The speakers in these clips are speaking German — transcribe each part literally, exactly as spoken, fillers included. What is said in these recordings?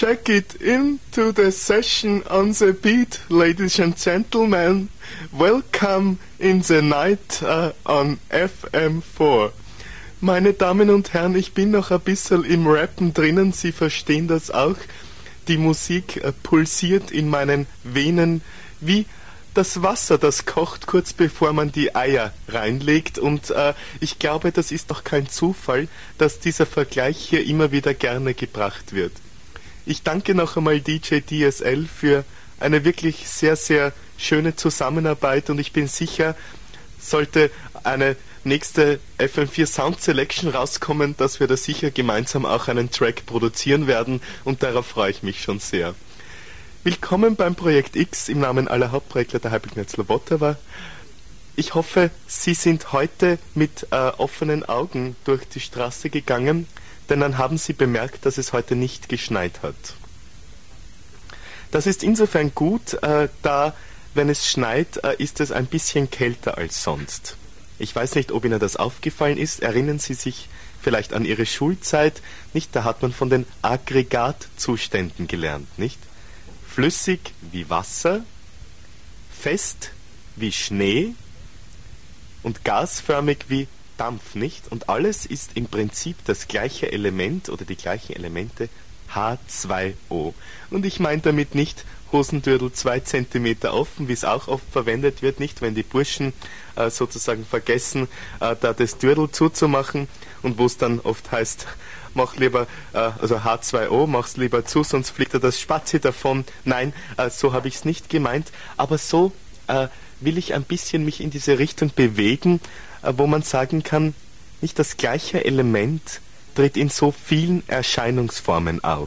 check it into the session on the beat, ladies and gentlemen. Welcome in the night uh, on F M vier. Meine Damen und Herren, ich bin noch ein bisschen im Rappen drinnen, Sie verstehen das auch. Die Musik äh, pulsiert in meinen Venen wie das Wasser, das kocht kurz bevor man die Eier reinlegt. Und äh, ich glaube, das ist doch kein Zufall, dass dieser Vergleich hier immer wieder gerne gebracht wird. Ich danke noch einmal D J D S L für eine wirklich sehr, sehr schöne Zusammenarbeit und ich bin sicher, sollte eine nächste F M vier Sound Selection rauskommen, dass wir da sicher gemeinsam auch einen Track produzieren werden und darauf freue ich mich schon sehr. Willkommen beim Projekt X im Namen aller Hauptprojektler der Halbignetzler Whatever. Ich hoffe, Sie sind heute mit äh, offenen Augen durch die Straße gegangen, denn dann haben Sie bemerkt, dass es heute nicht geschneit hat. Das ist insofern gut, äh, da, wenn es schneit, äh, ist es ein bisschen kälter als sonst. Ich weiß nicht, ob Ihnen das aufgefallen ist. Erinnern Sie sich vielleicht an Ihre Schulzeit? Nicht? Da hat man von den Aggregatzuständen gelernt, nicht? Flüssig wie Wasser, fest wie Schnee und gasförmig wie Dampf, nicht? Und alles ist im Prinzip das gleiche Element oder die gleichen Elemente H zwei O. Und ich meine damit nicht Hosendürtel zwei Zentimeter offen, wie es auch oft verwendet wird, nicht? Wenn die Burschen äh, sozusagen vergessen, äh, da das Dürtel zuzumachen und wo es dann oft heißt, mach lieber, äh, also H zwei O, mach's lieber zu, sonst fliegt er das Spazi davon. Nein, äh, so habe ich es nicht gemeint, aber so äh, will ich ein bisschen mich in diese Richtung bewegen, äh, wo man sagen kann, nicht das gleiche Element tritt in so vielen Erscheinungsformen auf.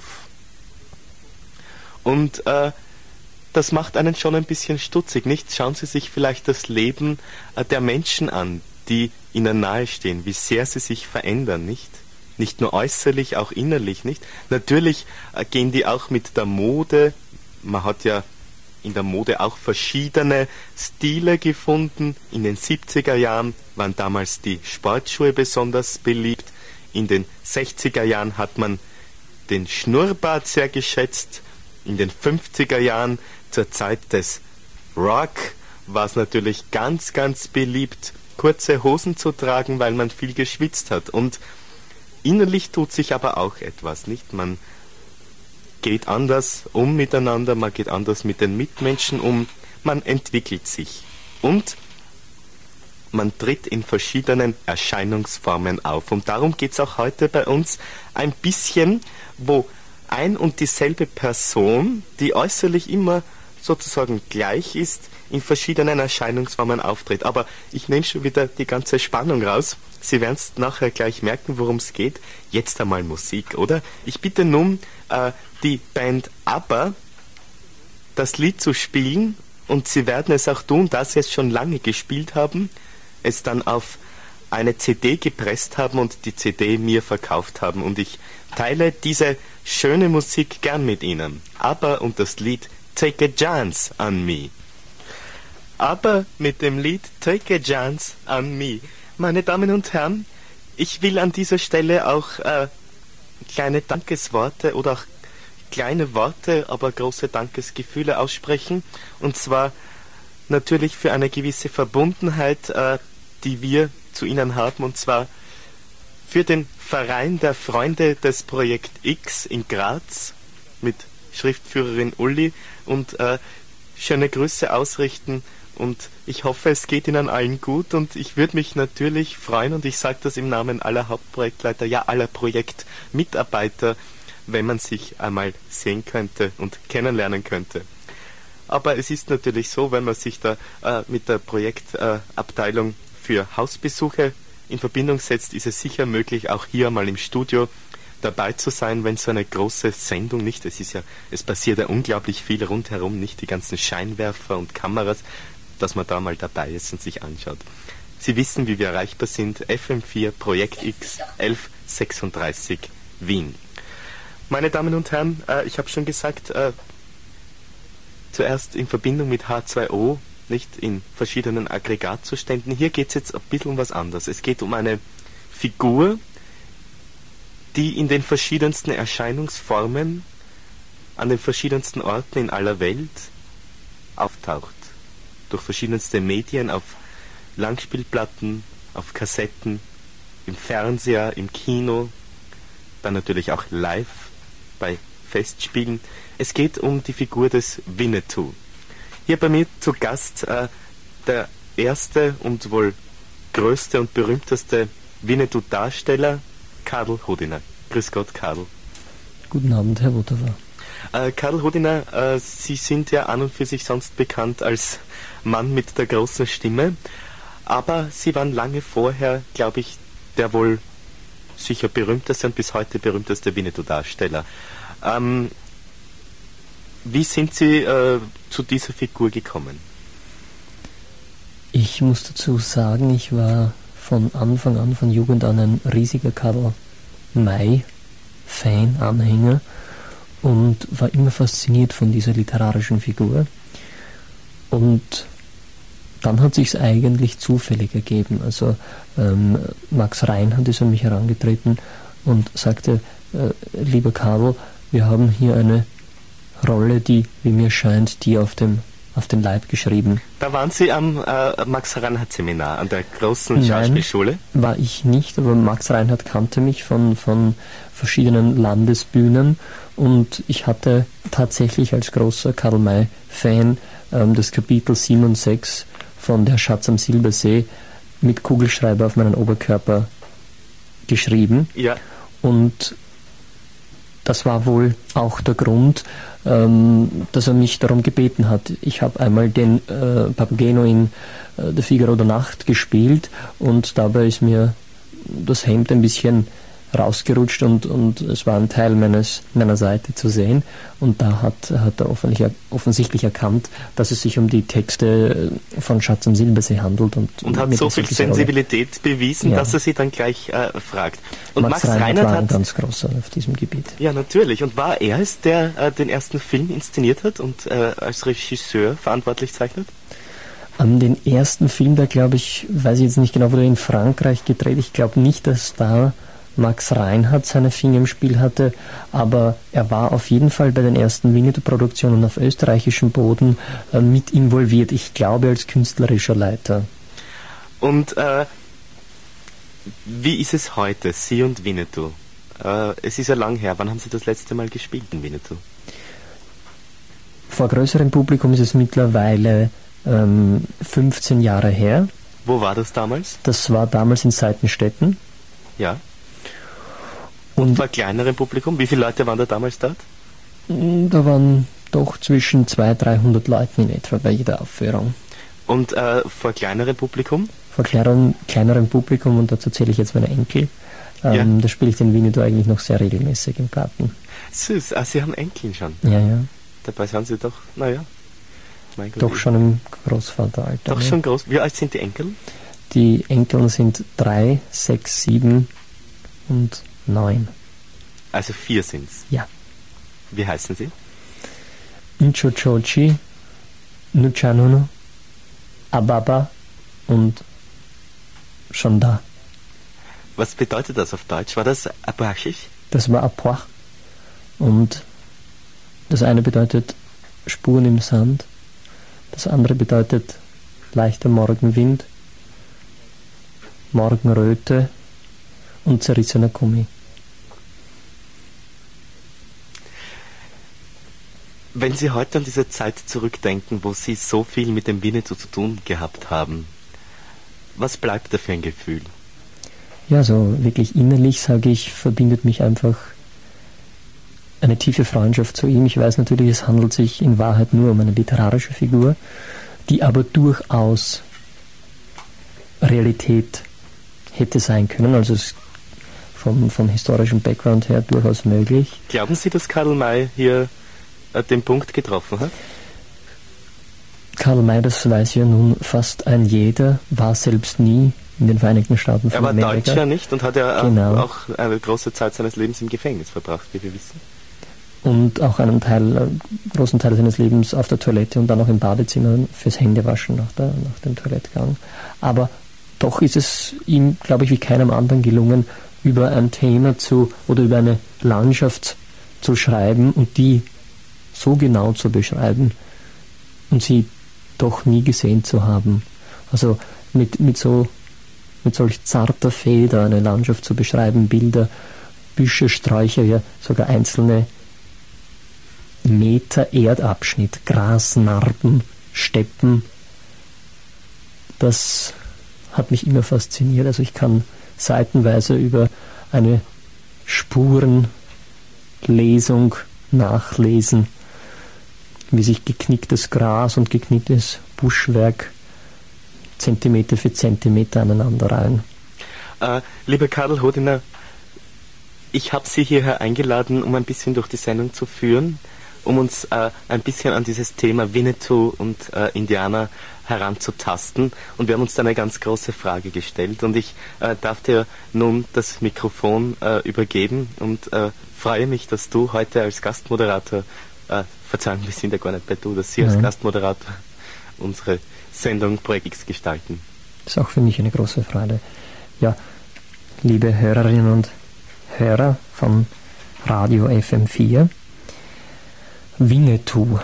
Und äh, das macht einen schon ein bisschen stutzig, nicht? Schauen Sie sich vielleicht das Leben äh, der Menschen an, die Ihnen nahestehen, wie sehr sie sich verändern, nicht? Nicht nur äußerlich, auch innerlich, nicht? Natürlich äh, gehen die auch mit der Mode, man hat ja in der Mode auch verschiedene Stile gefunden. In den siebziger Jahren waren damals die Sportschuhe besonders beliebt. In den sechziger Jahren hat man den Schnurrbart sehr geschätzt. In den fünfziger Jahren, zur Zeit des Rock, war es natürlich ganz, ganz beliebt, kurze Hosen zu tragen, weil man viel geschwitzt hat. Und innerlich tut sich aber auch etwas, nicht? Man geht anders um miteinander, man geht anders mit den Mitmenschen um, man entwickelt sich. Und man tritt in verschiedenen Erscheinungsformen auf. Und darum geht es auch heute bei uns ein bisschen, wo ein und dieselbe Person, die äußerlich immer sozusagen gleich ist, in verschiedenen Erscheinungsformen auftritt. Aber ich nehme schon wieder die ganze Spannung raus. Sie werden es nachher gleich merken, worum es geht. Jetzt einmal Musik, oder? Ich bitte nun äh, die Band ABBA, das Lied zu spielen, und sie werden es auch tun, da sie es schon lange gespielt haben, es dann auf eine C D gepresst haben und die C D mir verkauft haben. Und ich teile diese schöne Musik gern mit Ihnen. ABBA und das Lied Take a Chance on Me. ABBA mit dem Lied Take a Chance on Me. Meine Damen und Herren, ich will an dieser Stelle auch äh, kleine Dankesworte oder auch kleine Worte, aber große Dankesgefühle aussprechen. Und zwar natürlich für eine gewisse Verbundenheit, äh, die wir zu Ihnen haben, und zwar für den Verein der Freunde des Projekt X in Graz mit Schriftführerin Uli und äh, schöne Grüße ausrichten. Und ich hoffe, es geht Ihnen allen gut und ich würde mich natürlich freuen, und ich sage das im Namen aller Hauptprojektleiter, ja aller Projektmitarbeiter, wenn man sich einmal sehen könnte und kennenlernen könnte. Aber es ist natürlich so, wenn man sich da äh, mit der Projektabteilung äh, für Hausbesuche in Verbindung setzt, ist es sicher möglich, auch hier mal im Studio dabei zu sein, wenn so eine große Sendung, nicht, es ist ja, es passiert ja unglaublich viel rundherum, nicht, die ganzen Scheinwerfer und Kameras, dass man da mal dabei ist und sich anschaut. Sie wissen, wie wir erreichbar sind, F M vier Projekt X elf sechsunddreißig Wien. Meine Damen und Herren, äh, ich habe schon gesagt, äh, zuerst in Verbindung mit H zwei O, nicht in verschiedenen Aggregatzuständen. Hier geht es jetzt ein bisschen um was anderes. Es geht um eine Figur, die in den verschiedensten Erscheinungsformen an den verschiedensten Orten in aller Welt auftaucht. Durch verschiedenste Medien, auf Langspielplatten, auf Kassetten, im Fernseher, im Kino, dann natürlich auch live bei Festspielen. Es geht um die Figur des Winnetou. Hier bei mir zu Gast äh, der erste und wohl größte und berühmteste Winnetou-Darsteller, Karl Hodiner. Grüß Gott, Karl. Guten Abend, Herr Wotawa. Äh, Karl Hodiner, äh, Sie sind ja an und für sich sonst bekannt als Mann mit der großen Stimme, aber Sie waren lange vorher, glaube ich, der wohl sicher berühmteste und bis heute berühmteste Winnetou-Darsteller. Ähm, wie sind Sie äh, zu dieser Figur gekommen? Ich muss dazu sagen, ich war von Anfang an, von Jugend an ein riesiger Karl May-Fan, Anhänger und war immer fasziniert von dieser literarischen Figur. Und dann hat sich's eigentlich zufällig ergeben. Also ähm, Max Reinhardt ist an mich herangetreten und sagte, äh, lieber Karl, wir haben hier eine Rolle, die, wie mir scheint, die auf dem auf den Leib geschrieben. Da waren Sie am äh, Max Reinhardt Seminar an der großen Schauspielschule? Nein, war ich nicht, aber Max Reinhardt kannte mich von, von verschiedenen Landesbühnen und ich hatte tatsächlich als großer Karl May-Fan ähm, das Kapitel sieben und sechs von Der Schatz am Silbersee mit Kugelschreiber auf meinen Oberkörper geschrieben. Ja. Und das war wohl auch der Grund, ähm, dass er mich darum gebeten hat. Ich habe einmal den äh, Papageno in äh, Der Figaro der Nacht gespielt und dabei ist mir das Hemd ein bisschen rausgerutscht und, und es war ein Teil meines, meiner Seite zu sehen. Und da hat, hat er offensichtlich, offensichtlich erkannt, dass es sich um die Texte von Schatz am Silbersee handelt. Und, und hat so viel Sensibilität Rolle. bewiesen, ja. dass er sie dann gleich äh, fragt. Und Max, Max Reinhardt, Reinhardt war ein ganz großer auf diesem Gebiet. Ja, natürlich. Und war er es, der äh, den ersten Film inszeniert hat und äh, als Regisseur verantwortlich zeichnet? An den ersten Film, da glaube ich, weiß ich jetzt nicht genau, wurde er in Frankreich gedreht. Ich glaube nicht, dass da Max Reinhardt seine Finger im Spiel hatte, aber er war auf jeden Fall bei den ersten Winnetou-Produktionen auf österreichischem Boden äh, mit involviert, ich glaube als künstlerischer Leiter. Und äh, wie ist es heute, Sie und Winnetou? Äh, es ist ja lang her, wann haben Sie das letzte Mal gespielt in Winnetou? Vor größerem Publikum ist es mittlerweile ähm, fünfzehn Jahre her. Wo war das damals? Das war damals in Seitenstetten. Ja. Und vor kleinerem Publikum? Wie viele Leute waren da damals dort? Da waren doch zwischen zweihundert, dreihundert Leuten in etwa bei jeder Aufführung. Und äh, vor kleinerem Publikum? Vor kleinerem, kleinerem Publikum, und dazu zähle ich jetzt meine Enkel, ähm, ja. Da spiele ich den Winnetou eigentlich noch sehr regelmäßig im Garten. Süß, ah, Sie haben Enkeln schon? Ja, ja. Dabei sind Sie doch, naja. Mein Gott, doch schon im Großvateralter. Doch ja. schon groß. Wie alt sind die Enkel? Die Enkel sind drei, sechs, sieben und neun. Also vier sind's? Ja. Wie heißen sie? Nchochochi, Nuchanono, Ababa und schon da. Was bedeutet das auf Deutsch? War das Apachisch? Das war Apuach. Und das eine bedeutet Spuren im Sand, das andere bedeutet leichter Morgenwind, Morgenröte und zerrissener Gummi. Wenn Sie heute an diese Zeit zurückdenken, wo Sie so viel mit dem Winnetou zu tun gehabt haben, was bleibt da für ein Gefühl? Ja, so wirklich innerlich, sage ich, verbindet mich einfach eine tiefe Freundschaft zu ihm. Ich weiß natürlich, es handelt sich in Wahrheit nur um eine literarische Figur, die aber durchaus Realität hätte sein können, also es vom, vom historischen Background her durchaus möglich. Glauben Sie, dass Karl May hier äh, den Punkt getroffen hat? Karl May, das weiß ja nun fast ein jeder, war selbst nie in den Vereinigten Staaten von Amerika. Er war Amerika. Deutscher, nicht? Und hat ja genau. auch eine große Zeit seines Lebens im Gefängnis verbracht, wie wir wissen. Und auch einen Teil, einen großen Teil seines Lebens auf der Toilette und dann auch im Badezimmer fürs Händewaschen nach, der, nach dem Toilettgang. Aber doch ist es ihm, glaube ich, wie keinem anderen gelungen, über ein Thema zu oder über eine Landschaft zu schreiben und die so genau zu beschreiben und sie doch nie gesehen zu haben. Also mit, mit so mit solch zarter Feder eine Landschaft zu beschreiben, Bilder, Büsche, Sträucher, ja sogar einzelne Meter Erdabschnitt, Grasnarben, Steppen, das hat mich immer fasziniert. Also ich kann seitenweise über eine Spurenlesung nachlesen, wie sich geknicktes Gras und geknicktes Buschwerk Zentimeter für Zentimeter aneinander rein. Äh, lieber Karl Hodiner, ich habe Sie hierher eingeladen, um ein bisschen durch die Sendung zu führen, um uns äh, ein bisschen an dieses Thema Winnetou und äh, Indianer heranzutasten. Und wir haben uns da eine ganz große Frage gestellt. Und ich äh, darf dir nun das Mikrofon äh, übergeben und äh, freue mich, dass du heute als Gastmoderator, äh, Verzeihung, wir sind ja gar nicht bei du, dass Sie als Nein. Gastmoderator unsere Sendung Projekt X gestalten. Das ist auch für mich eine große Freude. Ja, liebe Hörerinnen und Hörer von Radio F M vier, Winnetou.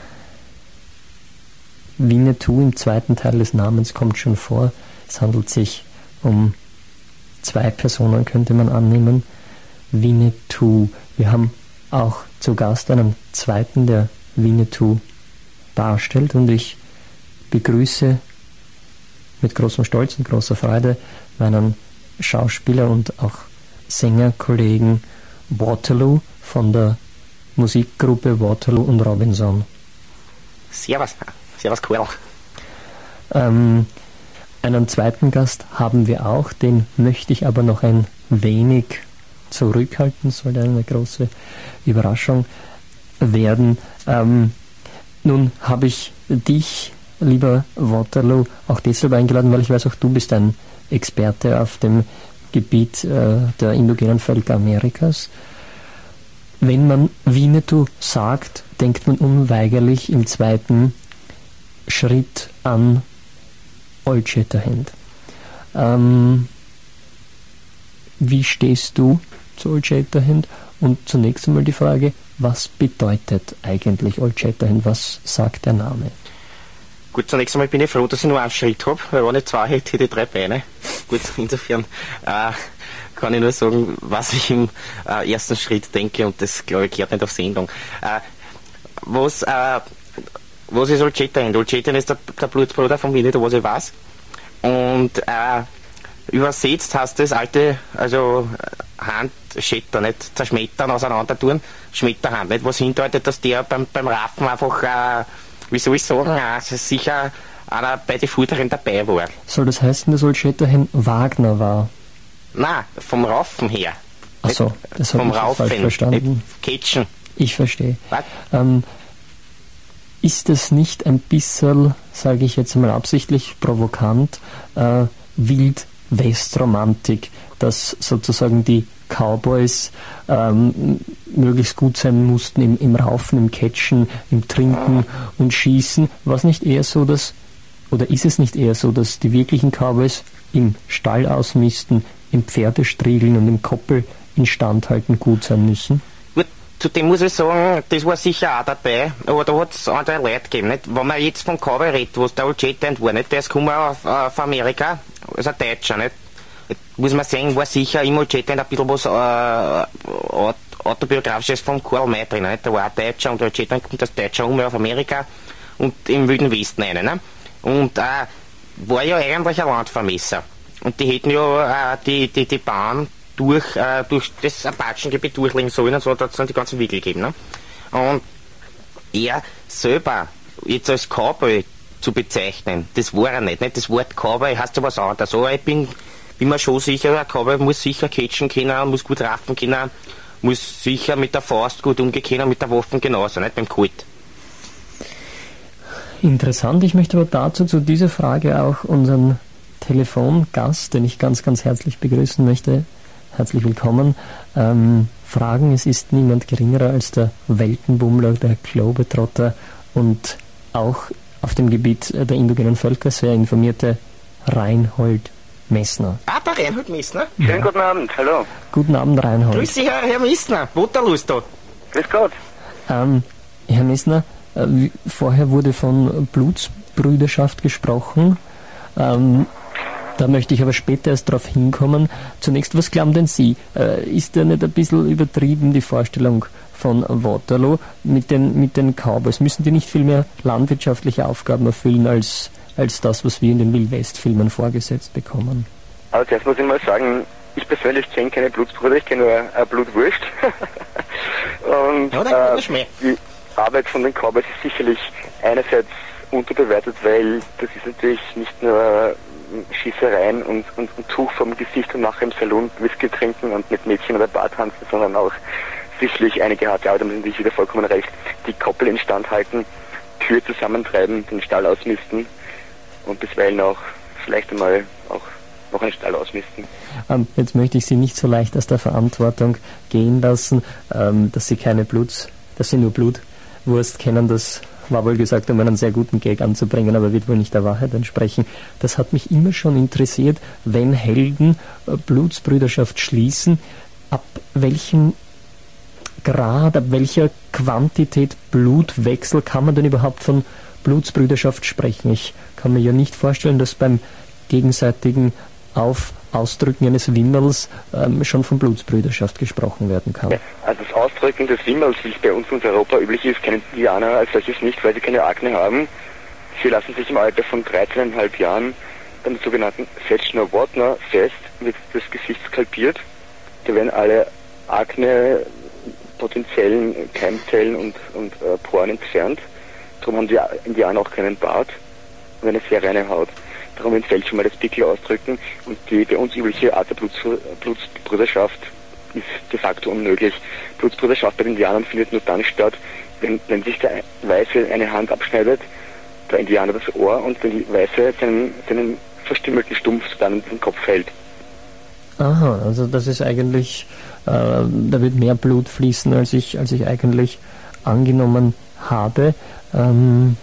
Winnetou im zweiten Teil des Namens kommt schon vor. Es handelt sich um zwei Personen, könnte man annehmen. Winnetou. Wir haben auch zu Gast einen zweiten, der Winnetou darstellt, und ich begrüße mit großem Stolz und großer Freude meinen Schauspieler und auch Sängerkollegen Waterloo von der Musikgruppe Waterloo und Robinson. Servus, servus Karl. Ähm, einen zweiten Gast haben wir auch, den möchte ich aber noch ein wenig zurückhalten, soll eine große Überraschung werden. Ähm, nun habe ich dich, lieber Waterloo, auch deshalb eingeladen, weil ich weiß, auch du bist ein Experte auf dem Gebiet äh, der indogenen Völker Amerikas. Wenn man Winnetou sagt, denkt man unweigerlich im zweiten Schritt an Old Shatterhand. Ähm, wie stehst du zu Old Shatterhand? Und zunächst einmal die Frage, was bedeutet eigentlich Old Shatterhand? Was sagt der Name? Gut, zunächst einmal bin ich froh, dass ich nur einen Schritt habe, weil wenn ich zwei hätte, hätte ich drei Beine. Gut, insofern äh, kann ich nur sagen, was ich im äh, ersten Schritt denke, und das, glaube ich, gehört nicht auf Sendung. Äh, was, äh, was ist Old Shatterhand? Old Shatterhand ist der, der Blutsbruder von Winnetou, was ich weiß. Und äh, übersetzt heißt das alte, also Handschätter, nicht zerschmettern, auseinander tun, Schmetterhand, nicht? Was hindeutet, dass der beim, beim Raffen einfach, äh, wie soll ich sagen, äh, sicher einer bei den Vorderen dabei war. Soll das heißen, dass Old Shatterhand Wagner war? Nein, vom Raufen her. Achso, das habe ich Raufen, falsch verstanden. Catchen. Ich verstehe. Was? Ähm, ist das nicht ein bisschen, sage ich jetzt mal absichtlich provokant, äh, Wild-West-Romantik, dass sozusagen die Cowboys ähm, möglichst gut sein mussten im, im Raufen, im Catchen, im Trinken und Schießen? War es nicht eher so, dass, oder ist es nicht eher so, dass die wirklichen Cowboys im Stall ausmisten, im Pferdestriegeln und im Koppel instandhalten gut sein müssen? Gut, zudem muss ich sagen, das war sicher auch dabei, aber da hat es andere Leute gegeben. Nicht? Wenn man jetzt von Cowboy redet, was der Old Shatterhand war, nicht? Der ist gekommen auf, auf Amerika, also ein Deutscher, nicht? Muss man sagen, war sicher im Old Shatterhand ein bisschen was äh, autobiografisches von Karl May drin. Nicht? Der war ein Deutscher, und Old Shatterhand kommt als Deutscher um auf Amerika und im Wilden Westen rein. Ne? Und äh, war ja eigentlich ein Landvermesser. Und die hätten ja äh, die, die, die Bahn durch, äh, durch das Apachengebiet durchlegen sollen, und so hat es dann die ganzen Wickel gegeben. Ne? Und er selber jetzt als Cowboy zu bezeichnen, das war er nicht. nicht? Das Wort Cowboy heißt ja was anderes. Aber ich bin, bin mir schon sicher, ein Cowboy muss sicher catchen können, muss gut raffen können, muss sicher mit der Faust gut umgehen können, mit der Waffe genauso, nicht beim Kult. Interessant. Ich möchte aber dazu zu dieser Frage auch unseren Telefongast, den ich ganz, ganz herzlich begrüßen möchte, herzlich willkommen, ähm, fragen. Es ist niemand geringerer als der Weltenbummler, der Globetrotter und auch auf dem Gebiet der indogenen Völker sehr informierte Reinhold Messner. Ah, der Reinhold Messner? Ja. Schönen guten Abend, hallo. Guten Abend, Reinhold. Grüß Sie, Herr, Herr Messner, Waterloo ist da. Grüß Gott. Ähm, Herr Messner, äh, wie, vorher wurde von Blutsbrüderschaft gesprochen. Ähm, da möchte ich aber später erst darauf hinkommen. Zunächst, was glauben denn Sie? Äh, ist da nicht ein bisschen übertrieben die Vorstellung von Waterloo mit den, mit den Cowboys? Müssen die nicht viel mehr landwirtschaftliche Aufgaben erfüllen als, als das, was wir in den Wild-West-Filmen vorgesetzt bekommen? Also zuerst muss ich mal sagen, ich persönlich kenne keine Blutsbrüder, ich kenne nur äh, Blutwurst. Und ja, äh, die Arbeit von den Cowboys ist sicherlich einerseits unterbewertet, weil das ist natürlich nicht nur Schießereien und, und, und Tuch vom Gesicht und nachher im Salon Whisky trinken und mit Mädchen oder Bar tanzen, sondern auch sicherlich einige harte Arbeit, haben natürlich wieder vollkommen recht, die Koppel instand halten, Tür zusammentreiben, den Stall ausmisten und bisweilen auch vielleicht einmal auch noch einen Stall ausmisten. Ähm, jetzt möchte ich Sie nicht so leicht aus der Verantwortung gehen lassen, ähm, dass Sie keine Bluts, dass Sie nur Blutwurst kennen. Das war wohl gesagt, um einen sehr guten Gag anzubringen, aber wird wohl nicht der Wahrheit entsprechen. Das hat mich immer schon interessiert, wenn Helden äh, Blutsbrüderschaft schließen, ab welchem Grad, ab welcher Quantität Blutwechsel kann man denn überhaupt von Blutsbrüderschaft sprechen? Ich kann mir ja nicht vorstellen, dass beim gegenseitigen Auf Ausdrücken eines Wimmels ähm, schon von Blutsbrüderschaft gesprochen werden kann. Ja, also das Ausdrücken des Wimmels, wie es bei uns in Europa üblich ist, kennen die Indianer als solches nicht, weil sie keine Akne haben. Sie lassen sich im Alter von dreizehn Komma fünf Jahren beim sogenannten Fetchner Wardner fest, wird das Gesicht skalpiert. Da werden alle Akne, potenziellen Keimzellen und, und äh, Poren entfernt. Darum haben die Indianer auch keinen Bart und eine sehr reine Haut. Darum entfällt schon mal das Pickel ausdrücken und die bei uns übliche Art der Bluts, Blutsbrüderschaft ist de facto unmöglich. Blutsbrüderschaft bei den Indianern findet nur dann statt, wenn, wenn sich der Weiße eine Hand abschneidet, der Indianer das Ohr und wenn die Weiße seinen, seinen verstümmelten Stumpf dann in den Kopf hält. Aha, also das ist eigentlich, äh, da wird mehr Blut fließen, als ich, als ich eigentlich angenommen habe. Ähm,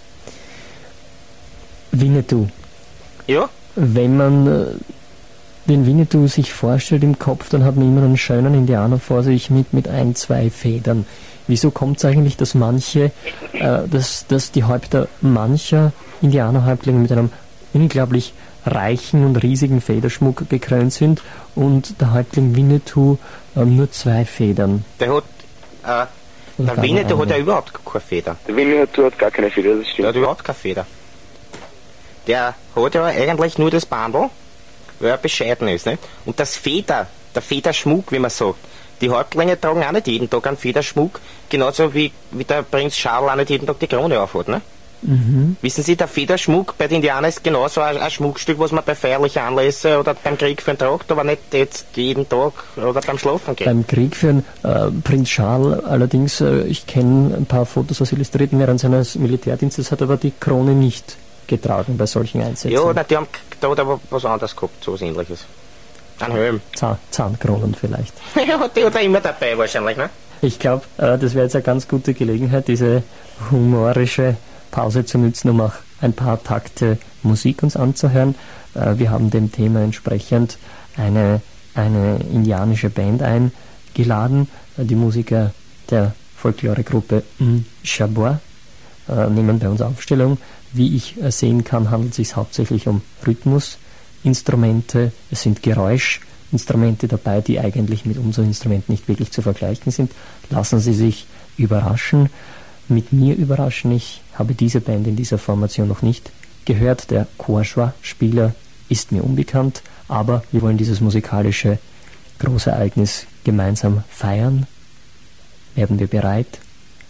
Winnetou. Ja? Wenn man äh, den Winnetou sich vorstellt im Kopf, dann hat man immer einen schönen Indianer vor sich mit, mit ein, zwei Federn. Wieso kommt es eigentlich, dass manche, äh, dass, dass die Häupter mancher Indianerhäuptlinge mit einem unglaublich reichen und riesigen Federschmuck gekrönt sind und der Häuptling Winnetou äh, nur zwei Federn? Der hat, äh, der Winnetou hat ja überhaupt keine Feder. Der Winnetou hat gar keine Feder, das stimmt. Der hat überhaupt keine Feder. Der hat ja eigentlich nur das Bandel, weil er bescheiden ist, nicht? Und das Feder, der Federschmuck, wie man sagt, die Häuptlinge tragen auch nicht jeden Tag einen Federschmuck, genauso wie, wie der Prinz Charles auch nicht jeden Tag die Krone aufhat, ne? Mhm. Wissen Sie, der Federschmuck bei den Indianern ist genauso ein, ein Schmuckstück, was man bei feierlichen Anlässen oder beim Krieg für einen tragt, aber nicht jetzt jeden Tag oder beim Schlafen geht. Beim Krieg für einen äh, Prinz Charles allerdings, äh, ich kenne ein paar Fotos aus Illustrierten während seines Militärdienstes, hat aber die Krone nicht getragen bei solchen Einsätzen. Ja, na, die haben da hat aber was anderes gehabt, so was Ähnliches. Ein Helm. Zahn, Zahnkronen vielleicht. Ja, die hat er immer dabei wahrscheinlich, ne? Ich glaube, äh, das wäre jetzt eine ganz gute Gelegenheit, diese humorische Pause zu nutzen, um auch ein paar Takte Musik uns anzuhören. Äh, wir haben dem Thema entsprechend eine, eine indianische Band eingeladen. Äh, die Musiker der Folkloregruppe M'Chabois äh, nehmen bei uns Aufstellung. Wie ich sehen kann, handelt es sich hauptsächlich um Rhythmusinstrumente. Es sind Geräuschinstrumente dabei, die eigentlich mit unserem Instrument nicht wirklich zu vergleichen sind. Lassen Sie sich überraschen. Mit mir überraschen. Ich habe diese Band in dieser Formation noch nicht gehört. Der Quechua-Spieler ist mir unbekannt, aber wir wollen dieses musikalische Großereignis gemeinsam feiern. Werden wir bereit?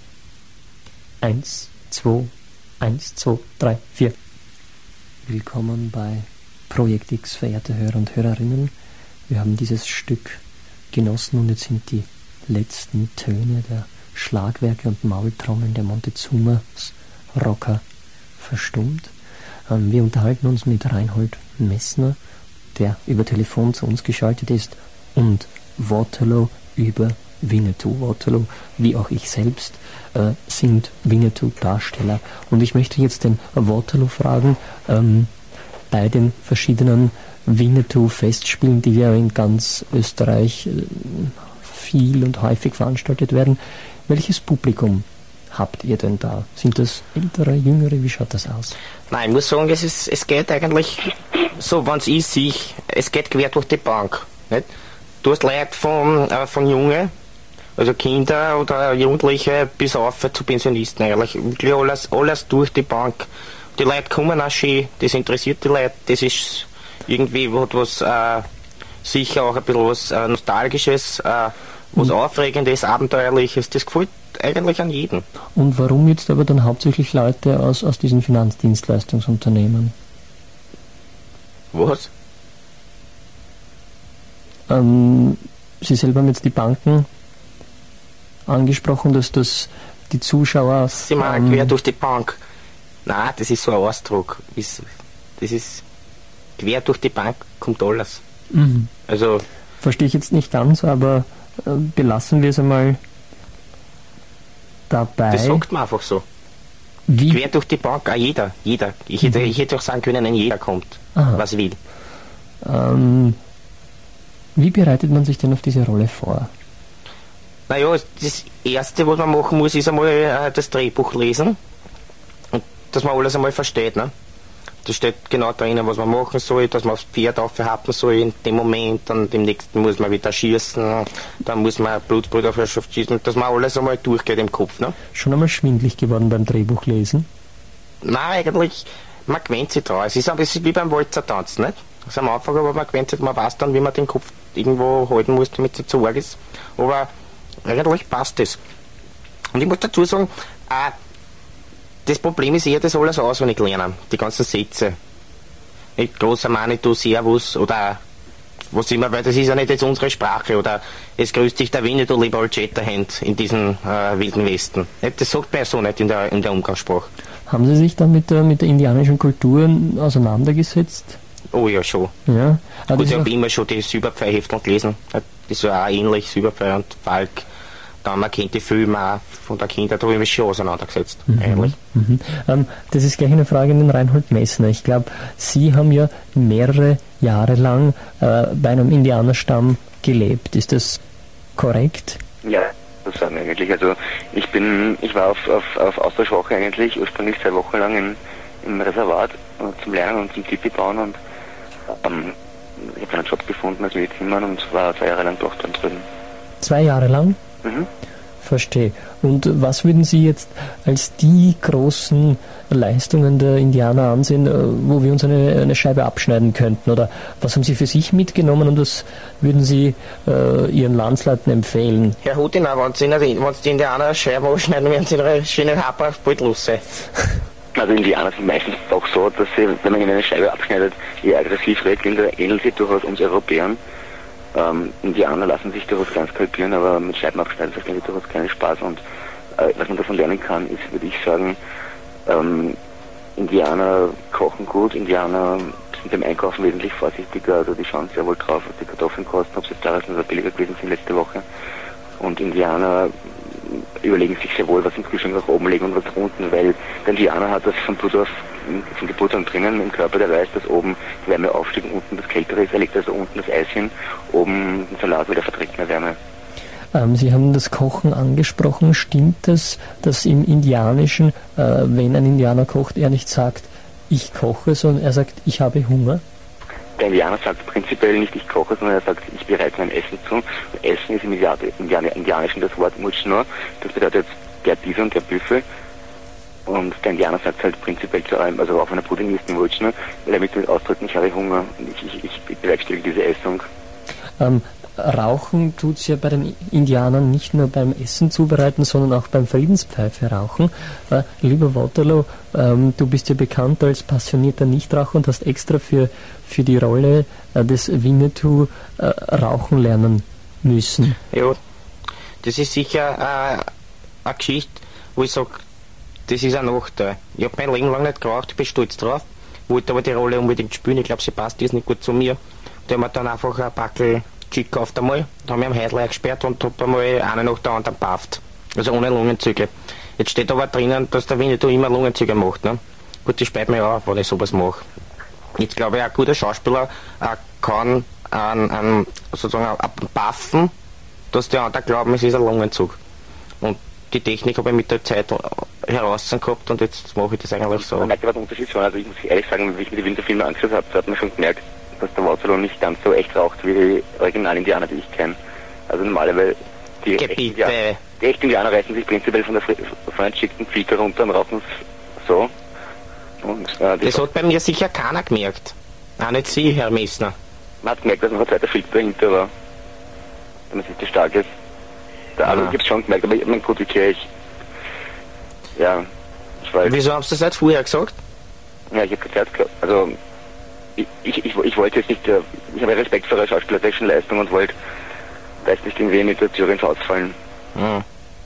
Eins, zwei, Eins, zwei, drei, vier. Willkommen bei Projekt X, verehrte Hörer und Hörerinnen. Wir haben dieses Stück genossen und jetzt sind die letzten Töne der Schlagwerke und Maultrommeln der Montezumas Rocker verstummt. Ähm, wir unterhalten uns mit Reinhold Messner, der über Telefon zu uns geschaltet ist, und Waterloo über Winnetou. Waterloo, wie auch ich selbst, äh, sind Winnetou-Darsteller. Und ich möchte jetzt den Waterloo fragen, ähm, bei den verschiedenen Winnetou-Festspielen, die ja in ganz Österreich äh, viel und häufig veranstaltet werden, welches Publikum habt ihr denn da? Sind das ältere, jüngere, wie schaut das aus? Nein, ich muss sagen, es, ist, es geht eigentlich so, wenn es ich sehe, es geht quer durch die Bank. Nicht? Du hast Leute von, äh, von Jungen, also Kinder oder Jugendliche bis auf zu Pensionisten eigentlich. Wirklich alles, alles durch die Bank. Die Leute kommen auch schön, das interessiert die Leute, das ist irgendwie hat was, äh, sicher auch ein bisschen was äh, Nostalgisches, äh, was Aufregendes, Abenteuerliches, das gefällt eigentlich an jedem. Und warum jetzt aber dann hauptsächlich Leute aus, aus diesen Finanzdienstleistungsunternehmen? Was? Ähm, Sie selber haben jetzt die Banken angesprochen, dass das die Zuschauer... Sie meinen ähm, quer durch die Bank. Nein, das ist so ein Ausdruck. Das ist quer durch die Bank kommt alles. Mhm. Also... Verstehe ich jetzt nicht ganz, aber äh, belassen wir es einmal dabei. Das sagt man einfach so. Wie? Quer durch die Bank, auch jeder, jeder. Ich hätte, Mhm. ich hätte auch sagen können, ein jeder kommt, Aha. was will. Ähm, wie bereitet man sich denn auf diese Rolle vor? Naja, das Erste, was man machen muss, ist einmal äh, das Drehbuch lesen. Und dass man alles einmal versteht. Ne? Da steht genau drinnen, was man machen soll, dass man aufs Pferd aufhaben soll in dem Moment, dann dem nächsten muss man wieder schießen, dann muss man Blutsbrüder auf der Schaft schießen, dass man alles einmal durchgeht im Kopf. Ne? Schon einmal schwindlig geworden beim Drehbuchlesen? Nein, eigentlich, man gewöhnt sich drauf. Es ist, es ist wie beim Walzer tanzen, nicht? Also am Anfang, aber man gewöhnt sich, man weiß dann, wie man den Kopf irgendwo halten muss, damit es nicht zu arg ist. Aber eigentlich passt es. Und ich muss dazu sagen, äh, das Problem ist eher das alles auswendig lernen, die ganzen Sätze. Nicht großer Manitou, Servus oder was immer, weil das ist ja nicht jetzt unsere Sprache oder es grüßt dich der Winnetou, lieber Old Shatterhand in diesen äh, wilden Westen. Nicht, das sagt man ja so nicht in der, in der Umgangssprache. Haben Sie sich dann mit der, mit der indianischen Kultur auseinandergesetzt? Oh ja, schon. Ja. Ah, Gut, das ich ist habe auch- immer schon die Silberpfeil-Hefteln gelesen. Das war auch ähnlich, Silberpfeil und Falk. Dann, man kennt die Filme auch von der Kindheit, da habe ich mich schon auseinandergesetzt, eigentlich. Mhm. Ähm, das ist gleich eine Frage an den Reinhold Messner. Ich glaube, Sie haben ja mehrere Jahre lang äh, bei einem Indianerstamm gelebt. Ist das korrekt? Ja, das sagen wir eigentlich. Also ich bin, ich war auf, auf, auf Austauschwoche eigentlich, ursprünglich zwei Wochen lang in, im Reservat äh, zum Lernen und zum Tipi bauen und ähm, ich habe einen Job gefunden als Medizinmann und war zwei Jahre lang dort dann drüben. Zwei Jahre lang? Mhm. Verstehe. Und was würden Sie jetzt als die großen Leistungen der Indianer ansehen, äh, wo wir uns eine, eine Scheibe abschneiden könnten? Oder was haben Sie für sich mitgenommen und was würden Sie äh, Ihren Landsleuten empfehlen? Herr Hutiner, wenn Sie nicht- wenn Sie die Indianer Scheiben abschneiden, werden Sie ihre schönen Haber bald los sein. Also Indianer sind meistens auch so, dass sie, wenn man ihnen eine Scheibe abschneidet, eher aggressiv reagieren, da ähneln sie durchaus uns Europäern. Ähm, Indianer lassen sich durchaus ganz kalpieren, aber mit Scheiben abschneiden verstehen sie durchaus keinen Spaß und äh, was man davon lernen kann, ist, würde ich sagen, ähm, Indianer kochen gut, Indianer sind beim Einkaufen wesentlich vorsichtiger, also die schauen sehr wohl drauf, was die Kartoffeln kosten, ob sie jetzt da oder billiger gewesen sind letzte Woche. Und Indianer überlegen sich sehr wohl, was im Kühlschrank nach oben legen und was unten, weil der Indianer hat das von Geburt auf, von Geburt an drinnen im Körper, der weiß, dass oben die Wärme aufsteigt und unten das Kältere ist, er legt also unten das Eis hin, oben den Salat, wieder verträgt mehr Wärme. Ähm, Sie haben das Kochen angesprochen. Stimmt es, dass im Indianischen, äh, wenn ein Indianer kocht, er nicht sagt, ich koche, sondern er sagt, ich habe Hunger? Der Indianer sagt prinzipiell nicht, ich koche, sondern er sagt, ich bereite mein Essen zu. Und Essen ist im Indian- Indianischen das Wort Mutschnur, das bedeutet der Biese und der Büffel. Und der Indianer sagt halt prinzipiell zu allem, also auf einer Pudding ist ein Mutschnur, weil er mit dem ausdrücken, ich habe Hunger und ich, ich, ich bewerkstellige diese Essung. Ähm, Rauchen tut es ja bei den Indianern nicht nur beim Essen zubereiten, sondern auch beim Friedenspfeife rauchen. Äh, lieber Waterloo, ähm, du bist ja bekannt als passionierter Nichtraucher und hast extra für, für die Rolle äh, des Winnetou äh, rauchen lernen müssen. Ja, das ist sicher äh, eine Geschichte, wo ich sage, das ist ein Nachteil. Ich habe mein Leben lang nicht geraucht, ich bin stolz drauf, wollte aber die Rolle unbedingt spielen, ich glaube, sie passt jetzt nicht gut zu mir. Da haben wir dann einfach ein Backel Chick gekauft einmal, da haben wir am Heidel eingesperrt und hab einmal eine nach der anderen pafft. Also ohne Lungenzüge. Jetzt steht aber drinnen, dass der Winnetou immer Lungenzüge macht. Ne? Gut, das speit mir auf, wenn ich sowas mache. Jetzt glaube ich, ein guter Schauspieler äh, kann an, an, sozusagen an Paffen, dass die anderen glauben, es ist ein Lungenzug. Und die Technik habe ich mit der Zeit heraus gehabt und jetzt mache ich das eigentlich so. Man merkt aber den Unterschied schon, also ich muss ehrlich sagen, wie ich mir die Winterfilme angeschaut habe, da hat man schon gemerkt, dass der Waterloo nicht ganz so echt raucht wie die Original-Indianer, die ich kenne. Also normalerweise die echten Indianer, die echten Indianer reißen sich prinzipiell von der von einem schickten Filter runter und rauchen es so. Und, äh, das hat bei mir sicher keiner gemerkt. Auch nicht Sie, Herr Messner. Man hat gemerkt, dass noch ein zweiter Filter dahinter war. Wenn man sich das stark ist. Der Alu, ich hab's schon gemerkt, aber ich mein gut, okay, ich. Ja, ich weiß. Wieso haben Sie das nicht vorher gesagt? Ja, ich hab gesagt, also. Ich, ich, ich, ich wollte jetzt nicht. Äh, ich habe Respekt vor der schauspielerischen Leistung und wollte. Weiß nicht, in wen mit der Tür ins Haus fallen. Ja.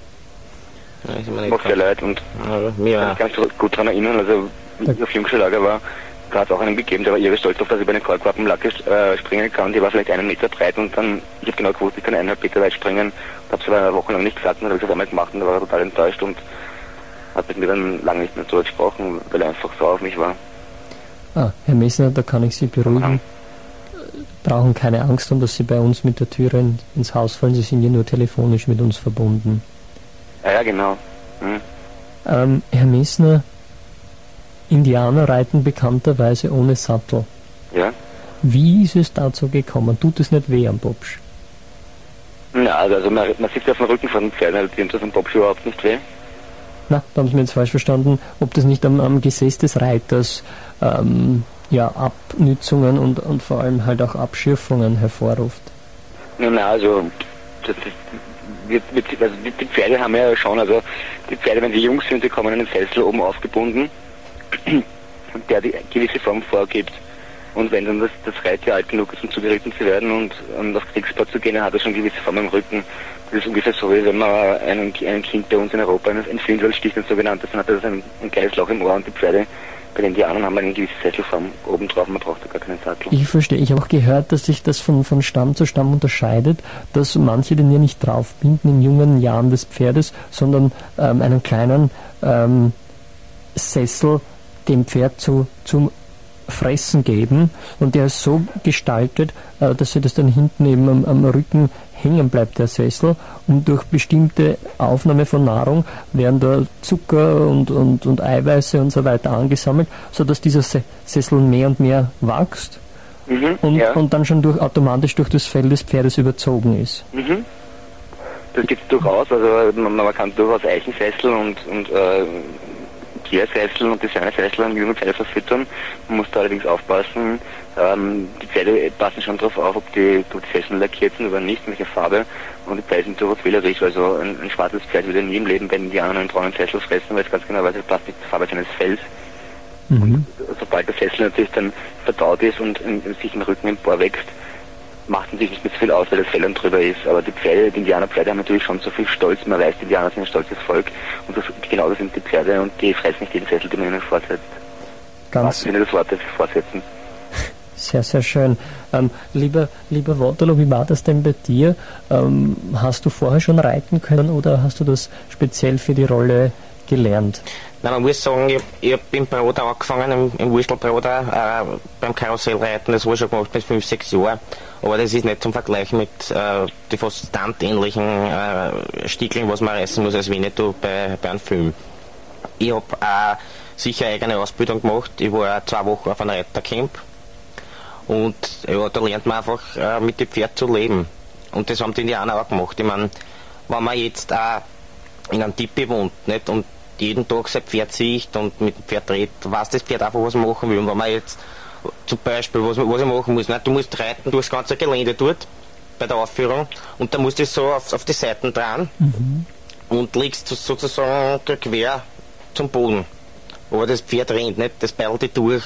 Ja, ist mir macht sehr leid und. Ja, mir ich kann mich ganz gut daran erinnern, also, wie ich auf Jungschulager war. Da hat es auch einen gegeben, der war irre stolz auf, dass ich bei den Korkwappenlacke äh, springen kann. Die war vielleicht einen Meter breit und dann, ich habe genau gewusst, ich kann eineinhalb Meter weit springen und habe es aber eine Woche lang nicht gesagt und dann habe ich es auf einmal gemacht und da war er total enttäuscht und hat mit mir dann lange nicht mehr zurückgesprochen, weil er einfach so auf mich war. Ah, Herr Messner, da kann ich Sie beruhigen. Mhm. Brauchen keine Angst haben, dass Sie bei uns mit der Türe in, ins Haus fallen. Sie sind ja nur telefonisch mit uns verbunden. Ja, ja genau. Mhm. Ähm, Herr Messner, Indianer reiten bekannterweise ohne Sattel. Ja. Wie ist es dazu gekommen? Tut es nicht weh am Bobsch? Ja, also, also man, man sitzt auf dem Rücken von den Pferden, die tut das am Bobsch überhaupt nicht weh. Na, da haben Sie mir jetzt falsch verstanden, ob das nicht am, am Gesäß des Reiters ähm, ja, Abnützungen und, und vor allem halt auch Abschürfungen hervorruft. Na, na also, das, das, wird, wird, also die, die Pferde haben ja schon, also die Pferde, wenn sie jung sind, die kommen in einen Sessel oben aufgebunden, der die gewisse Form vorgibt. Und wenn dann das, das Reittier alt genug ist, um zugeritten zu werden und um auf Kriegsport zu gehen, dann hat er schon gewisse Form im Rücken. Das ist ungefähr so, wie wenn man einem, einem Kind bei uns in Europa ein Flindwald sticht und so genannt, dann hat er das ein, ein kleines Loch im Ohr und die Pferde bei den Indianern haben eine gewisse Sesselform oben drauf, man braucht da gar keinen Sattel. Ich verstehe, ich habe auch gehört, dass sich das von, von Stamm zu Stamm unterscheidet, dass manche den ja nicht draufbinden in jungen Jahren des Pferdes, sondern ähm, einen kleinen ähm, Sessel dem Pferd zu, zum Fressen geben und der ist so gestaltet, äh, dass sie das dann hinten eben am, am Rücken hängen bleibt, der Sessel, und durch bestimmte Aufnahme von Nahrung werden da Zucker und, und, und Eiweiße und so weiter angesammelt, sodass dieser Se Sessel mehr und mehr wächst mhm, und, ja. und dann schon durch, automatisch durch das Fell des Pferdes überzogen ist. Mhm. Das gibt es durchaus, also man, man kann durchaus Eichensessel und, und äh, Sessel und Designersessel an junge Pferde verfüttern. Man muss da allerdings aufpassen. Ähm, die Pferde passen schon darauf auf, ob die, ob die Sessel lackiert sind oder nicht, in welcher Farbe. Und die Pferde sind durchaus wählerisch. Also ein, ein schwarzes Pferd würde nie im Leben bei den Indianern einen braunen Sessel fressen, weil es ganz genau weiß, es passt nicht die Farbe seines Fells. Mhm. Und sobald der Sessel natürlich dann verdaut ist und in, in sich im Rücken emporwächst, macht man sich nicht mehr so viel aus, weil das Fell dann drüber ist. Aber die Pferde, die Indianerpferde haben natürlich schon so viel Stolz. Man weiß, die Indianer sind ein stolzes Volk. Und das, genau das sind die Pferde und die fressen nicht jeden Sessel, den man ihnen vorsetzt. Ganz. Wenn das Wort vorsetzen. Sehr, sehr schön. Ähm, lieber, lieber Waterloo, wie war das denn bei dir? Ähm, hast du vorher schon reiten können oder hast du das speziell für die Rolle gelernt? Nein, man muss sagen, ich, ich habe im Broder angefangen, im, im Wurstelbroder, äh, beim Karussellreiten, das war schon gemacht mit fünf, sechs Jahren. Aber das ist nicht zum Vergleich mit äh, den fast standähnlichen äh, Stickeln, was man reißen muss als Winnetou bei, bei einem Film. Ich habe auch sicher eigene Ausbildung gemacht. Ich war zwei Wochen auf einem Reitercamp. Und ja, da lernt man einfach äh, mit dem Pferd zu leben. Und das haben die Indianer auch gemacht. Ich meine, wenn man jetzt auch in einem Tipi wohnt, nicht, und jeden Tag sein Pferd sieht und mit dem Pferd redet, weiß das Pferd einfach, was machen will. Und wenn man jetzt zum Beispiel, was, was ich machen muss, nicht, du musst reiten durch das ganze Gelände dort, bei der Aufführung, und dann musst du so auf, auf die Seiten dran mhm. und legst sozusagen quer zum Boden. Aber das Pferd rennt nicht, das beilt dich durch.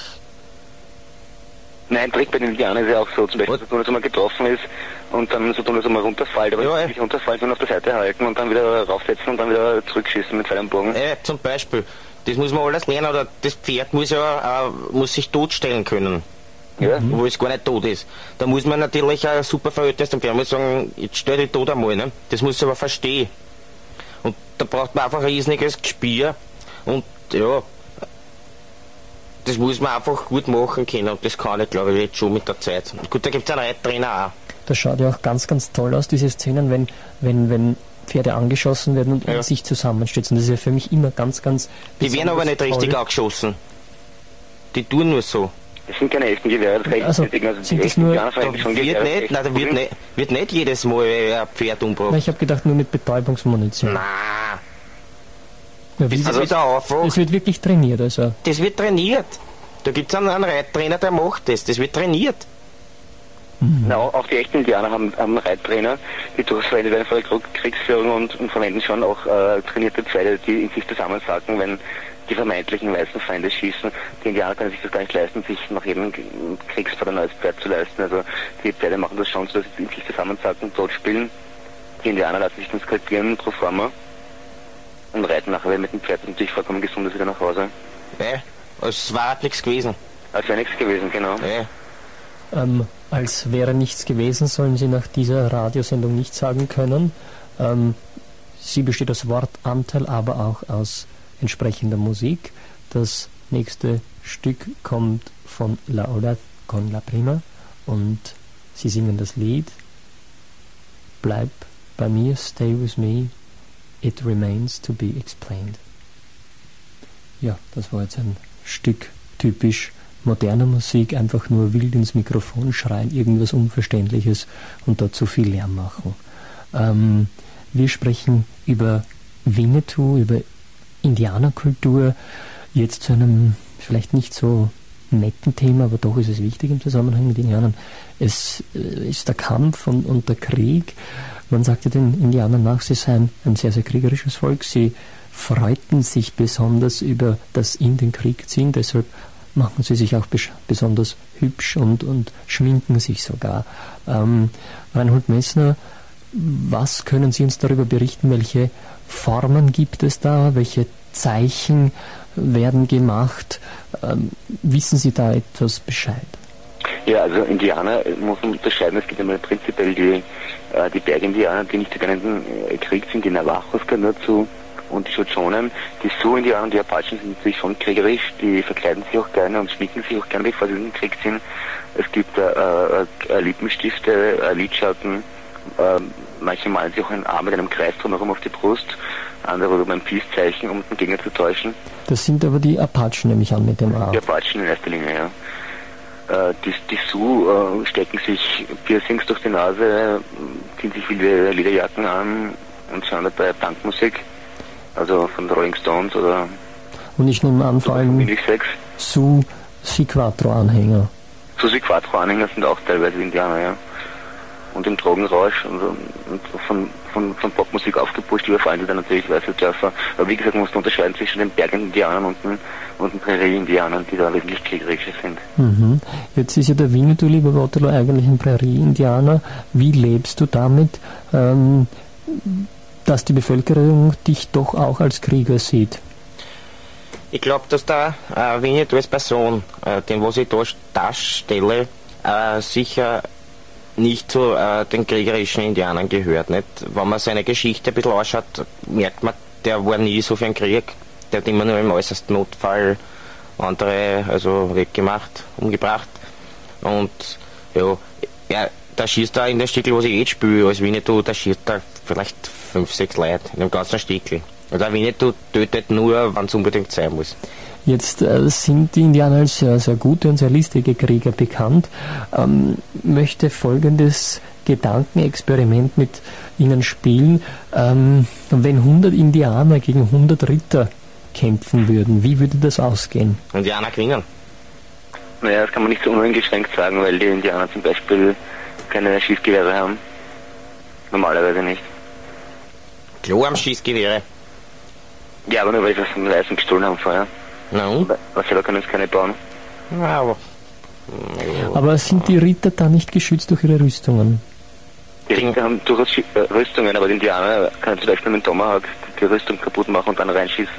Nein, ein Trick bei den Indianern ist ja auch so, zum Beispiel, so tun, als ob man getroffen ist und dann so tun, als ob man runterfällt, aber ja, nicht runterfallen, sondern auf der Seite halten und dann wieder raufsetzen und dann wieder zurückschießen mit seinem Bogen. Ja, zum Beispiel. Das muss man alles lernen, oder das Pferd muss ja äh, muss sich totstellen können. Ja. Wo es gar nicht tot ist. Da muss man natürlich ein super Verhältnis zum Pferd. Man muss sagen, jetzt stell dich tot einmal, ne? Das muss man aber verstehen. Und da braucht man einfach ein riesiges Gespür und ja, das muss man einfach gut machen können und das kann ich, glaube ich, jetzt schon mit der Zeit. Und gut, da gibt es einen Reittrainer auch. Das schaut ja auch ganz, ganz toll aus, diese Szenen, wenn, wenn, wenn Pferde angeschossen werden und Ja. in sich zusammenstürzen. Das ist ja für mich immer ganz, ganz Die werden aber nicht toll. richtig angeschossen. Die tun nur so. Das sind keine echten Gewehre, das Also, also, also sind die das echten nur- Indianer Da verwenden schon wird Gewehre, nicht, echt nein, da wird gut. nicht, wird nicht jedes Mal ein Pferd Na, umgebracht. ich habe gedacht, nur mit Betäubungsmunition. Nein, Ja, wie, bis das also, wieder aufwacht. es wird wirklich trainiert, also. Das wird trainiert. Da gibt es einen, einen Reittrainer, der macht das. Das wird trainiert. Na, auch auch die echten Indianer haben, haben Reittrainer, die durchaus verwendet werden vor der Kriegs- Kriegsführung und, und verwenden schon auch äh, trainierte Pferde, die in sich zusammensacken, wenn die vermeintlichen weißen Feinde schießen. Die Indianer können sich das gar nicht leisten, sich nach jedem Kriegsfahrt ein neues Pferd zu leisten. Also die Pferde machen das schon so, dass sie in sich zusammensacken, tot spielen. Die Indianer lassen sich dann skalpieren pro forma und reiten nachher wieder mit dem Pferd natürlich vollkommen gesund wieder nach Hause. Ja, es war halt nichts gewesen. Als wäre nichts gewesen, genau. Ja. Ähm, als wäre nichts gewesen, sollen Sie nach dieser Radiosendung nicht sagen können. Ähm, sie besteht aus Wortanteil, aber auch aus entsprechender Musik. Das nächste Stück kommt von La Ola con la Prima und sie singen das Lied Bleib bei mir, stay with me, it remains to be explained. Ja, das war jetzt ein Stück typisch moderner Musik, einfach nur wild ins Mikrofon schreien, irgendwas Unverständliches und dazu viel Lärm machen. Ähm, wir sprechen über Winnetou, über Indianerkultur, jetzt zu einem vielleicht nicht so netten Thema, aber doch ist es wichtig im Zusammenhang mit Indianern. Es äh, ist der Kampf und, und der Krieg. Man sagte den Indianern nach, sie seien ein sehr, sehr kriegerisches Volk. Sie freuten sich besonders über das in den Krieg ziehen, deshalb machen sie sich auch besch- besonders hübsch und, und schminken sich sogar. Ähm, Reinhold Messner, was können Sie uns darüber berichten? Welche Formen gibt es da? Welche Zeichen werden gemacht? Ähm, wissen Sie da etwas Bescheid? Ja, also Indianer äh, muss man unterscheiden. Es gibt einmal prinzipiell die, äh, die Bergindianer, die nicht sogenannten äh, Krieg sind, die Navajos gehören dazu und die Shochonen. Die Sioux-Indianer und die Apachen sind natürlich schon kriegerisch, die verkleiden sich auch gerne und schminken sich auch gerne, bevor sie in den Krieg ziehen. Es gibt äh, äh, Lippenstifte, äh, Lidschatten, äh, manche malen sich auch einen Arm mit einem Kreis drumherum auf die Brust, andere über ein Peace-Zeichen, um den Gegner zu täuschen. Das sind aber die Apachen, nehme ich an, mit dem A. Die Apachen in erster Linie, ja. Äh, die, die Sioux äh, stecken sich Piercings durch die Nase, äh, ziehen sich wilde Lederjacken an und hören dabei Punkmusik, also von Rolling Stones oder Und ich nehme an, vor allem Unisex. Sioux Quattro-Anhänger. Susi Quattro-Anhänger sind auch teilweise Indianer, ja. Und im Drogenrausch und, und von, von, von Popmusik aufgepusht, überfallen sie dann natürlich weiße Dörfer. Aber wie gesagt, man muss unterscheiden zwischen den Bergindianern und den, und den Prärie-Indianern, die da wesentlich kriegerischer sind. Mhm. Jetzt ist ja der Winnetou, lieber Waterloo, eigentlich ein Prärie-Indianer. Wie lebst du damit, ähm, dass die Bevölkerung dich doch auch als Krieger sieht? Ich glaube, dass der äh, Winnetou als Person, äh, den was ich da darstelle, äh, sicher nicht zu äh, den kriegerischen Indianern gehört. Nicht? Wenn man seine Geschichte ein bisschen anschaut, merkt man, der war nie so für einen Krieg. Der hat immer nur im äußersten Notfall andere also weggemacht, umgebracht. Und ja, er, da schießt er in der Stickel, was ich jetzt spiele, als Winnetou, da schießt er vielleicht fünf, sechs Leute in dem ganzen Stickel. Und der Winnetou tötet nur, wenn es unbedingt sein muss. Jetzt äh, sind die Indianer als sehr, sehr gute und sehr listige Krieger bekannt. Ähm, möchte folgendes Gedankenexperiment mit Ihnen spielen. Ähm, wenn hundert Indianer gegen hundert Ritter kämpfen würden, wie würde das ausgehen? Indianer gewinnen. Naja, das kann man nicht so uneingeschränkt sagen, weil die Indianer zum Beispiel keine Schießgewehre haben. Normalerweise nicht. Klar am Schießgewehre. Ja, aber nur weil sie das von Weißen gestohlen haben vorher. Na und? Was selber können sie keine bauen. Ja, aber... Aber sind die Ritter da nicht geschützt durch ihre Rüstungen? Die Ritter haben durchaus Schie- äh, Rüstungen, aber die Indianer können zum Beispiel mit dem Tomahawk die Rüstung kaputt machen und dann reinschießen.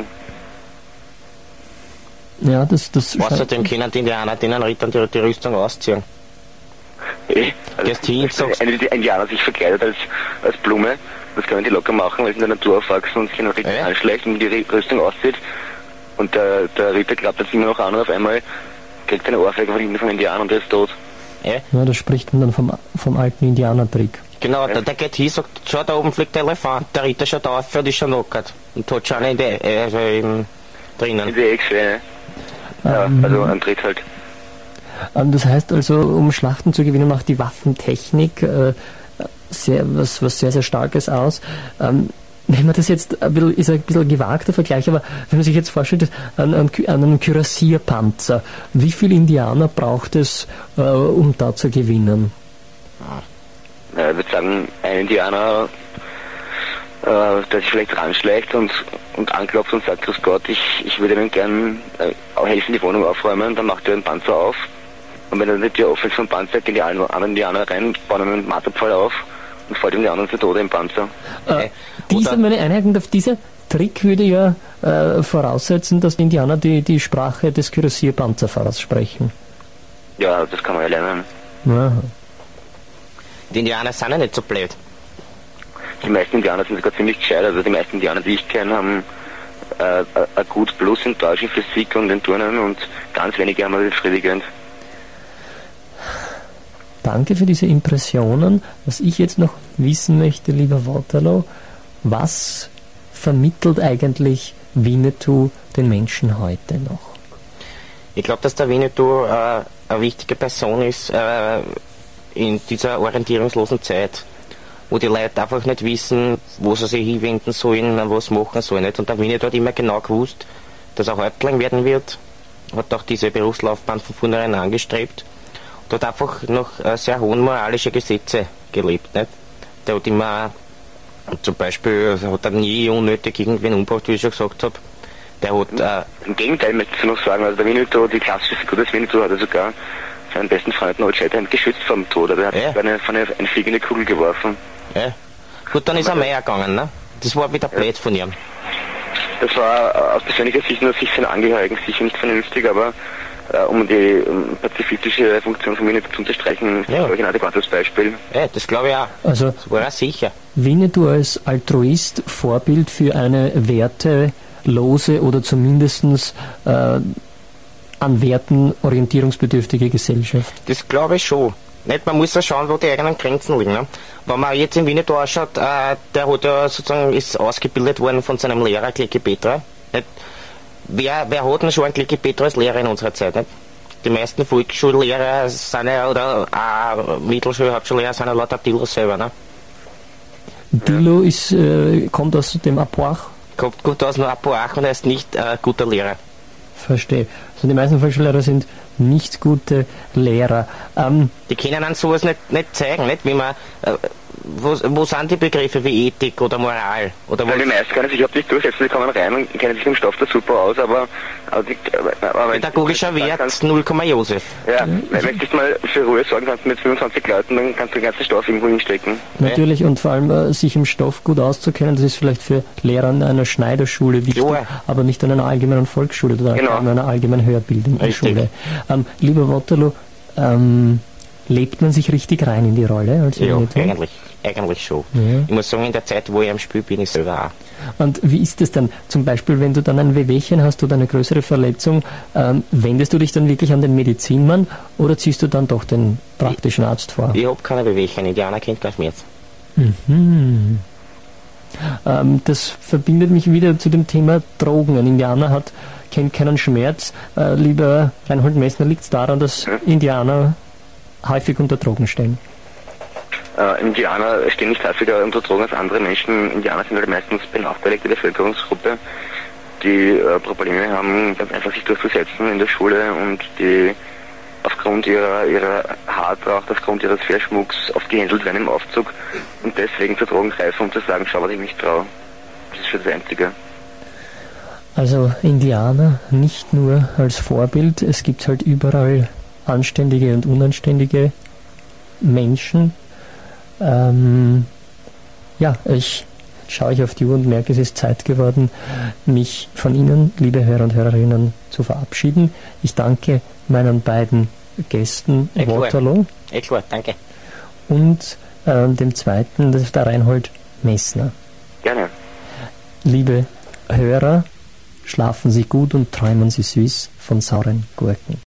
Ja, das, das Außerdem können die Indianer den Rittern die, die Rüstung ausziehen. Eh, also, Gehst hin, sagst- wenn ein Indianer sich verkleidet als, als Blume, das können die locker machen, weil sie in der Natur aufwachsen und sich einen Ritter Eh? anschleicht und die Rüstung auszieht. Und der, der Ritter klappt jetzt immer noch an und auf einmal kriegt er eine Ohrfeige von hinten vom Indianer und der ist tot. Ja? Ja, da spricht man dann vom, vom alten Indianertrick. Genau, der, der geht hin, sagt, schau, da oben fliegt der Elefant, der Ritter schaut auf und ist schon knockert. Und hat schon in der, äh, also im, drinnen. In die Eckschweine. Ja, Ähm. also ein Tritt halt. Ähm, Das heißt also, um Schlachten zu gewinnen, macht die Waffentechnik äh, sehr, was, was sehr, sehr Starkes aus. Ähm, wenn man das jetzt, ein bisschen, ist ein bisschen gewagter Vergleich, aber wenn man sich jetzt vorstellt, an, an, an einem Kürassierpanzer, wie viele Indianer braucht es, äh, um da zu gewinnen? Ja, ich würde sagen, ein Indianer, äh, der sich vielleicht ranschleicht und, und anklopft und sagt, grüß Gott, ich, ich würde Ihnen gern äh, auch helfen, die Wohnung aufräumen, dann macht er den Panzer auf. Und wenn er die Tür offen ist vom Panzer, gehen die anderen Indianer rein, bauen einen Marterpfahl auf und fällt ihm die anderen zu Tode im Panzer. Äh, dieser, meine Einhaken auf dieser Trick würde ja äh, voraussetzen, dass die Indianer die, die Sprache des Kürassierpanzerfahrers sprechen. Ja, das kann man ja lernen. Ja. Die Indianer sind ja nicht so blöd. Die meisten Indianer sind sogar ziemlich gescheit. Also die meisten Indianer, die ich kenne, haben äh, ein gut Plus in Deutsch, in Physik und in Turnen und ganz wenige haben wir befriedigend. Danke für diese Impressionen. Was ich jetzt noch wissen möchte, lieber Waterloo, was vermittelt eigentlich Winnetou den Menschen heute noch? Ich glaube, dass der Winnetou äh, eine wichtige Person ist äh, in dieser orientierungslosen Zeit, wo die Leute einfach nicht wissen, wo sie sich hinwenden sollen, was machen sollen. Nicht? Und der Winnetou hat immer genau gewusst, dass er Häuptling werden wird, hat auch diese Berufslaufbahn von vornherein angestrebt und hat einfach noch äh, sehr hohen moralische Gesetze gelebt. Nicht? Der hat immer, zum Beispiel, hat er nie unnötig irgendwen umgebracht, wie ich schon gesagt habe. Der hat, äh, Im Gegenteil möchte ich noch sagen, also der Winnetou, die klassische Figur des Winnetou hat er sogar seinen besten Freund Old Shatterhand geschützt vom Tod. Er hat Ja. eine, von eine, eine fliegende Kugel geworfen. ja. Gut, dann ist er mehr gegangen. Ne? Das war wieder blöd von ihm. Das war äh, aus persönlicher Sicht nur sich seinen Angehörigen sicher nicht vernünftig, aber äh, um die um pazifistische Funktion von Winnetou zu unterstreichen, ist Ja. glaube ich ein adäquates Beispiel. Ja, das glaube ich auch. Also Das war er sicher. Winnetou als Altruist, Vorbild für eine wertelose oder zumindest äh, an Werten orientierungsbedürftige Gesellschaft. Das glaube ich schon. Nicht, man muss ja schauen, wo die eigenen Grenzen liegen. Ne? Wenn man jetzt in Winnetou anschaut, äh, der hat ja sozusagen, ist ausgebildet worden von seinem Lehrer Klecki Petra. Nicht? Wer, wer hat denn schon einen Klecki Petra als Lehrer in unserer Zeit? Nicht? Die meisten Volksschullehrer sind ja, oder auch Mittelschul-, Hauptschullehrer sind ja lauter Dillos selber. Ne? Dillo ist, äh, kommt aus dem Apoach. Kommt gut aus nur Apoach und er ist nicht äh, guter Lehrer. Verstehe. Also die meisten Volksschullehrer sind nicht gute Lehrer. Ähm, Die können einem sowas nicht, nicht zeigen, nicht? Wie man, äh, wo, wo sind die Begriffe wie Ethik oder Moral? Oder was? Weil die meisten können sich überhaupt nicht durchsetzen, die kommen rein und kennen sich im Stoff da super aus, aber, aber, die, aber, aber Pädagogischer Wert kannst, null, Josef. ja, wenn du dich mal für Ruhe sorgen kannst mit fünfundzwanzig Leuten, dann kannst du den ganzen Stoff irgendwo hinstecken. Natürlich, und vor allem äh, sich im Stoff gut auszukennen, das ist vielleicht für Lehrer an einer Schneiderschule wichtig, Ja. aber nicht an einer allgemeinen Volksschule oder Genau. an einer allgemeinen höherbildenden Richtig. Schule. Ähm, lieber Waterloo, ähm, lebt man sich richtig rein in die Rolle als Ja, Winnetou? eigentlich, eigentlich schon. Ja. Ich muss sagen, in der Zeit, wo ich am Spiel bin, ich selber auch. Und wie ist es dann? Zum Beispiel, wenn du dann ein Wehwehchen hast oder eine größere Verletzung, ähm, wendest du dich dann wirklich an den Medizinmann oder ziehst du dann doch den praktischen Arzt vor? Ich habe keine Bewegungen, Indianer kennt keinen Schmerz. Mhm. Ähm, das verbindet mich wieder zu dem Thema Drogen. Ein Indianer hat, kennt keinen Schmerz. Äh, lieber Reinhold Messner, liegt es daran, dass Indianer häufig unter Drogen stehen? Äh, Indianer stehen nicht häufiger unter Drogen als andere Menschen. Indianer sind halt meistens benachteiligte Bevölkerungsgruppe, die äh, Probleme haben, ganz einfach sich durchzusetzen in der Schule und die aufgrund ihrer, ihrer Haartracht, aufgrund ihres Verschmucks oft gehänselt werden im Aufzug und deswegen zur Drogen greifen, um zu sagen, schau, was ich mich traue. Das ist für das Einzige. Also Indianer nicht nur als Vorbild, es gibt halt überall anständige und unanständige Menschen. Ähm, ja, ich schaue ich auf die Uhr und merke, es ist Zeit geworden, mich von Ihnen, liebe Hörer und Hörerinnen, zu verabschieden. Ich danke meinen beiden Gästen, Eh klar. Waterloo Eh klar, danke. und äh, dem zweiten, das ist der Reinhold Messner. Gerne. Liebe Hörer, schlafen Sie gut und träumen Sie süß von sauren Gurken.